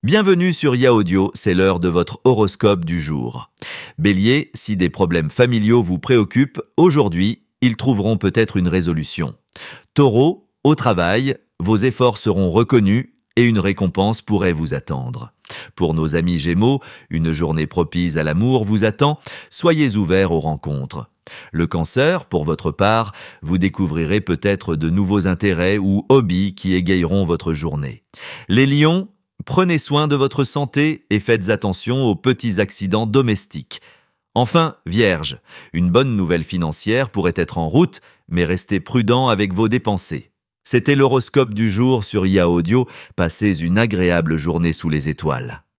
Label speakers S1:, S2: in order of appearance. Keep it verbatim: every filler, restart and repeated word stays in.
S1: Bienvenue sur Ya Audio, c'est l'heure de votre horoscope du jour. Bélier, si des problèmes familiaux vous préoccupent, aujourd'hui, ils trouveront peut-être une résolution. Taureau, au travail, vos efforts seront reconnus et une récompense pourrait vous attendre. Pour nos amis Gémeaux, une journée propice à l'amour vous attend, soyez ouverts aux rencontres. Le Cancer, pour votre part, vous découvrirez peut-être de nouveaux intérêts ou hobbies qui égayeront votre journée. Les Lions, prenez soin de votre santé et faites attention aux petits accidents domestiques. Enfin, Vierge, une bonne nouvelle financière pourrait être en route, mais restez prudent avec vos dépensées. C'était l'horoscope du jour sur Ya Audio. Passez une agréable journée sous les étoiles.